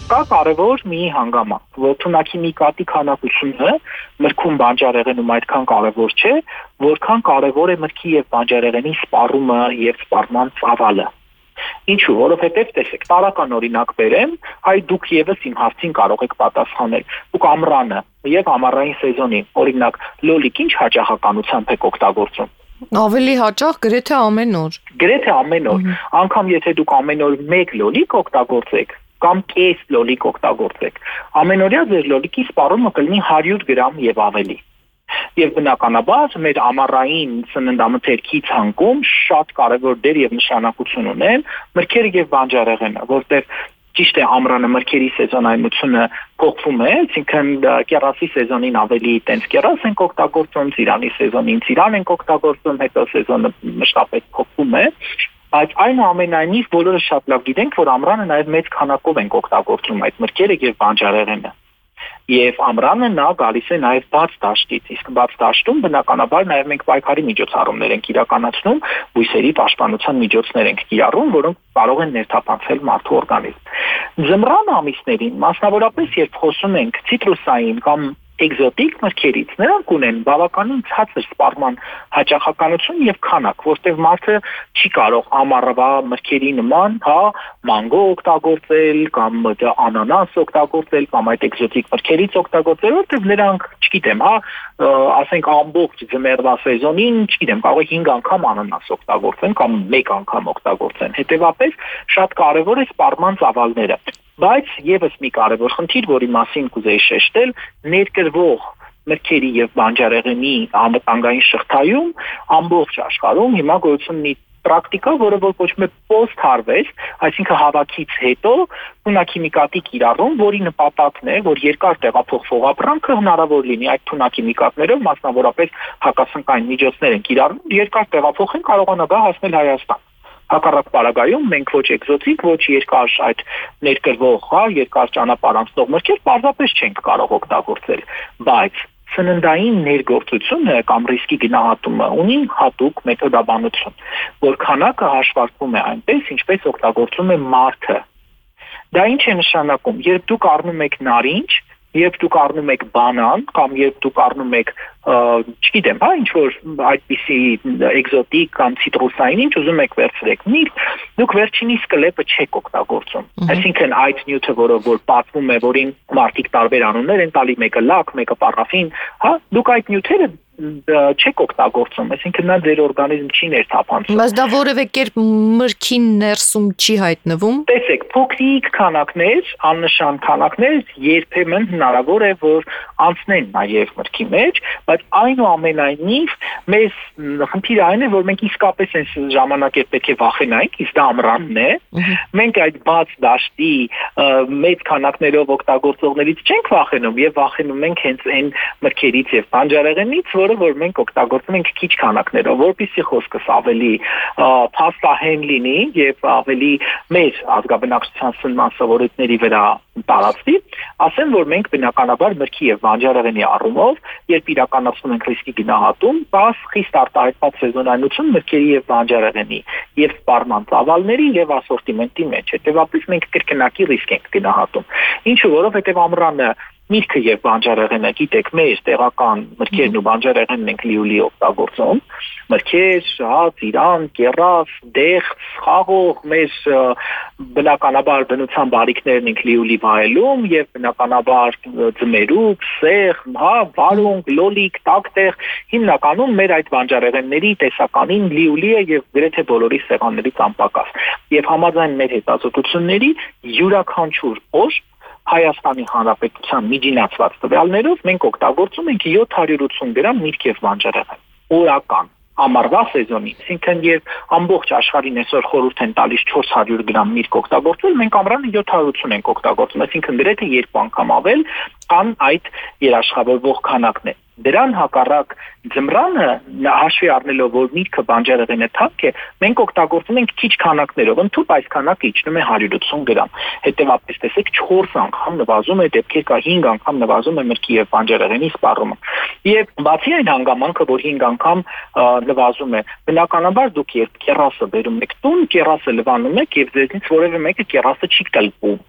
Կա կարևոր մի հանգամանք, որ թունակի միկատի քանակությունը մրգում բանջարեղենում այդքան կարևոր չէ, որքան կարևոր է մրգի եւ բանջարեղենի սպառումը եւ սպառման ծավալը։ Ինչու, որովհետեւ տեսեք, տարական օրինակ բերեմ, այ դուք եւս իմ հարցին կարող եք պատասխանել։ Դուք ամռանը եւ ամառային սեզոնին, օրինակ, լոլիկ ինչ հաճախականությամբ եք օգտագործում։ Ավելի հաճախ գրեթե ամեն օր։ Գրեթե ամեն օր, անգամ եթե դուք ամեն օր 1 լոլիկ օգտագործեք, կամ կես լոլիկ օգտագործեք, ամենօրյա ձեր լոլիկի սպառումը կլինի 100 գրամ եւ ավելի։ Եվ բնականաբար մեր ամառային սննդամթերքի ցանկում շատ կարևոր դեր եւ նշանակություն ունեն մրգերը եւ բանջարեղենը, որտեղ ճիշտ է ամռանը մրգերի սեզոնայնությունը փոխվում է, այսինքն կերասի սեզոնին ավելի տենց կերաս ենք օգտագործում, ծիրանի սեզոնին ծիրան ենք օգտագործում, հետո սեզոնը մշտապես փոխվում է, բայց այնուամենայնիվ բոլորը շատ լավ գիտենք, որ ամռանը նաև մեծ քանակով ենք օգտագործում այդ մրգերը եւ բանջարեղենը։ Եվ ամռանը նա գալիս է նաև բաց դաշտից, իսկ բաց դաշտում բնականաբար նաև մենք պայքարի միջոցառումներ ենք իրականացնում, բույսերի պաշտպանության միջոցներ ենք կիրառում, որոնք կարող են ներթափանցել մարդու օրգանիզմ։ Ձմռան ամիսներին, մասնավորապես երբ խոսում ենք ցիտրուսային կամ էկզոտիկ մրգերից, նրանք ունեն բավականին ցածր սպառման հաճախականություն եւ քանակ, որտեղ մարդը չի կարող ամառվա մրգերի նման, մանգո օգտագործել կամ անանաս օգտագործել կամ այդ էկզոտիկ մրգերից օգտագործել, որտեղ նրանք, չգիտեմ, ասենք ամբողջ ձմեռվա սեզոնին, չգիտեմ, կարող է 5 անգամ անանաս օգտագործեն կամ 1 անգամ օգտագործեն։ Հետևաբար շատ կարեւոր է սպառման ծավալները։ Բայց եւս մի կարևոր խնդիր, որի մասին կուզեի շեշտել, ներկրվող մրգերի եւ բանջարեղենի անվտանգային շղթայում ամբողջ աշխարհում հիմա գոյություն ունի պրակտիկա, որը որ կոչվում է post-harvest, այսինքն հավաքից հետո թունաքիմիկատի կիրառում, որի նպատակն է, որ երկար տեղափոխվող ապրանքը հնարավոր լինի այդ թունաքիմիկատներով, մասնավորապես հակասնկային միջոցներ են կիրառում, երկար տեղափոխեն կարողանա դա հասնել Հայաստան։ Հակառակ պարագայում մենք ոչ էկզոտիկ, ոչ երկար այդ ներկրվող, երկար ճանապարհ անցնող մրգեր պարզապես չենք կարող օգտագործել, բայց սննդային ներգործությունը կամ ռիսկի գնահատումը ունի հատուկ մեթոդաբանություն, որ քանակը հաշվարկվում է այնպես, ինչպես օգտագործում է մարդը։ Դա ինչ է նշանակում, երբ դուք առնում եք նարինջ, երբ դուք առնում եք բանան կամ երբ դուք առնում եք, չգիտեմ, ինչ որ այդպիսի էկզոտիկ կամ ցիտրուսային ինչ ուզում եք վերցրեք, դուք վերջինիս կլեպը չեք օգտագործում։ Այսինքն այդ նյութը, որ պատվում է, որին մարդիկ տարբեր անուններ են տալի, մեկը լակ, մեկը պարաֆին, դուք այդ նյութերը չեք օգտագործում, այսինքն նա ձեր օրգանիզմ չի ներթափանցում։ Բայց դա որևէ կերպ մրգի ներսում չի հայտնվում։ Տեսեք, փոքրիկ քանակներ, աննշան քանակներ երբեմն հնարավոր է, որ անցնեն նաև մրգի մեջ, բայց այնուամենայնիվ մեզ խնդիրը այն է, որ մենք իսկապես այս ժամանակ պետք է վախենայինք, իսկ դա ամռանն է։ Մենք այդ բաց դաշտի մեծ քանակներով օգտագործողներից չենք վախենում եւ վախենում ենք հենց այն մրգերից եւ բանջարեղենից, որ մենք օգտագործում ենք քիչ քանակներով, որպեսզի խոսքս ավելի փաստահեն լինի եւ ավելի մեր ազգաբնակչության սնման սովորույթների վրա տարածվի, ասեմ, որ մենք բնականաբար մրգի եւ բանջարեղենի առումով, երբ իրականացնում ենք ռիսկի գնահատում, բաց խիստ արտահայտված սեզոնայնություն մրգերի եւ բանջարեղենի եւ սպառման ծավալների եւ ասորտիմենտի մեջ, հետեւաբար մենք կրկնակի ռիսկ ենք գնահատում։ Ինչու, որովհետեւ ամռանը միրգը եւ բանջարեղենը, գիտեք, մեր տեղական մրգերն ու բանջարեղենն ենք լիուլի օգտագործում, մրգեր, ծիրան, կերաս, դեղց, խաղող, մեր բնականաբար բնության բարիքներն ենք լիուլի վայելում եւ բնականաբար ձմերուկ, սեղ, վարունգ, լոլիկ, տակտեղ, հիմնականում մեր այդ բանջարեղենների տեսականին լիուլի է եւ գրեթե բոլորի սեղաններից անպակաս։ Եվ համաձայն մեր հետազոտությունների յուրաքանչյուր օր Հայաստանի Հանրապետության միջինացված տվյալներով մենք օգտագործում ենք 780 գրամ միրգ եւ բանջարեղեն օրական ամառվա սեզոնին, այսինքն եւ ամբողջ աշխարհին այսօր խորհուրդ են տալիս 400 գրամ միրգ օգտագործել, մենք ամռանը 780 ենք օգտագործում, այսինքն գրեթե 2 անգամ ավել կան այդ երաշխավորվող քանակն է։ Դրան հակառակ ձմռանը հաշվի առնելով, որ միրգը բանջարեղենը թանկ է, մենք օգտագործում ենք քիչ քանակներով, ընդհանուր այս քանակը իջնում է 180 գրամ։ Հետևաբար տեսեք 4 անգամ նվազում է, դեպքեր կա 5 անգամ նվազում է մրգի եւ բանջարեղենի սպառումը։ Եվ բացի այն հանգամանքը, որ 5 անգամ նվազում է, բնականաբար դուք երբ կերասը բերում եք տուն, կերասը լվանում եք եւ ձեզնից որևէ մեկը կերասը չի կլպում։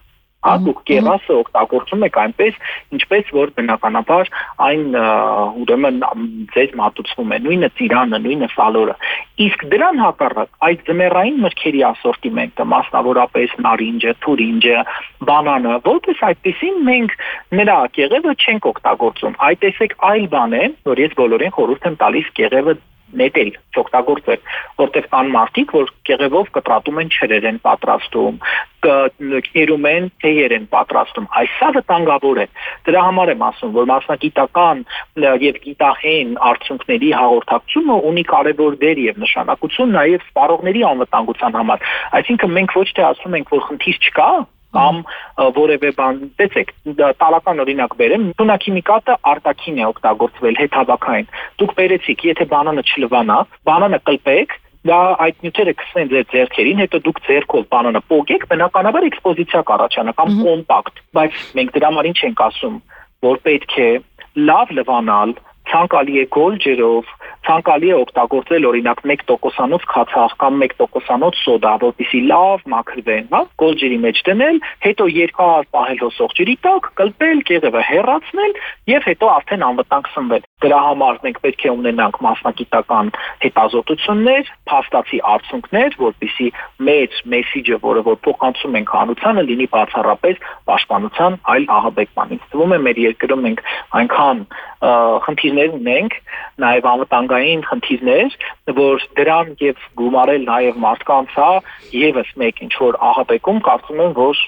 Հա դուք կերասը օգտագործում եք այնպես, ինչպես որ բնականաբար այն ուրեմն ձեզ մատուցվում է, նույնը ծիրանը, նույնը սալորը։ Իսկ դրան հակառակ այդ ձմեռային մրգերի ասորտիմենտը, մասնավորապես նարինջը, թուրինջը, բանանը, որպես այդպեսին մենք նրա կեղևը չենք օգտագործում։ Այդ տեսեք այլ բան է, որ ես բոլորին խորհուրդ եմ տալիս կեղևը նետել, չօգտագործել, որտեղ կան մարդիկ, որ կեղևով կտրատում են չրեր են պատրաստում, կներում են թեյեր են պատրաստում, այսա վտանգավոր է։ Դրա համար եմ ասում, որ մասնագիտական եւ գիտահեն արդյունքների հաղորդակցումը ունի կարևոր դեր եւ նշանակություն նաեւ սպառողների անվտանգության համար։ Այսինքն մենք ոչ թե ասում ենք, որ խնդիր չկա, կամ որևէ բան, տեսեք, տարական օրինակ բերեմ, թունաքիմիկատը արտաքին է օգտագործվել հետհավաքային։ Դուք բերեցիք, եթե բանանը չլվանա, բանանը կլպեք, դա այդ նյութերը կսնեն ձեր ձեռքերին, հետո դուք ձեռքով բանանը պոկեք, բնականաբար էքսպոզիցիա կառաջանա կամ կոմպակտ, բայց մենք դրա համար ինչ ենք ասում, որ պետք է լավ լվանալ, ցանկալի է գոլ ջրով, ցանկալի է օգտագործել օրինակ 1%-անոց քացախ կամ 1%-անոց սոդա, որպեսզի լավ մաքրվեն, հա, գոլ ջրի մեջ դնել, հետո երկար պահել հոսող ջրի տակ, կլպել, կեղևը հեռացնել եւ հետո արդեն անվտանգ սնվել։ Դրա համար մենք պետք է ունենանք մասնագիտական հետազոտություններ, փաստացի արդյունքներ, որպեսզի մեր մեսիջը, որը որ փոխանցում ենք հանրությանը, լինի բացառապես պաշտպանության, այլ ահաբեկման։ Ինձ թվում է մեր երկրում մենք այնքան խնդիրներ ունենք, նաև անվտանգային խնդիրներ, որ դրան եւ գումարել նաև մարդկանց, հա, եւս մեկ ինչ որ ահաբեկում, կարծում եմ, որ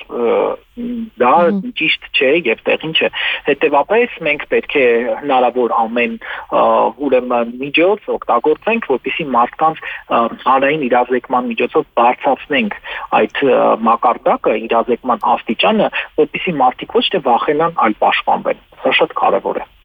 դա ճիշտ չէ եւ տեղին չէ։ Հետեւաբար մենք պետք է հնարավոր ամեն ուրեմն միջոց օգտագործենք, որպեսզի մարդկանց հանրային իրազեկման միջոցով բարձրացնենք այդ մակարդակը, իրազեկման աստիճանը, որպեսզի մարդիկ ոչ թե վախենան, այլ պաշտպանվեն։ Սա շատ կարեւոր է։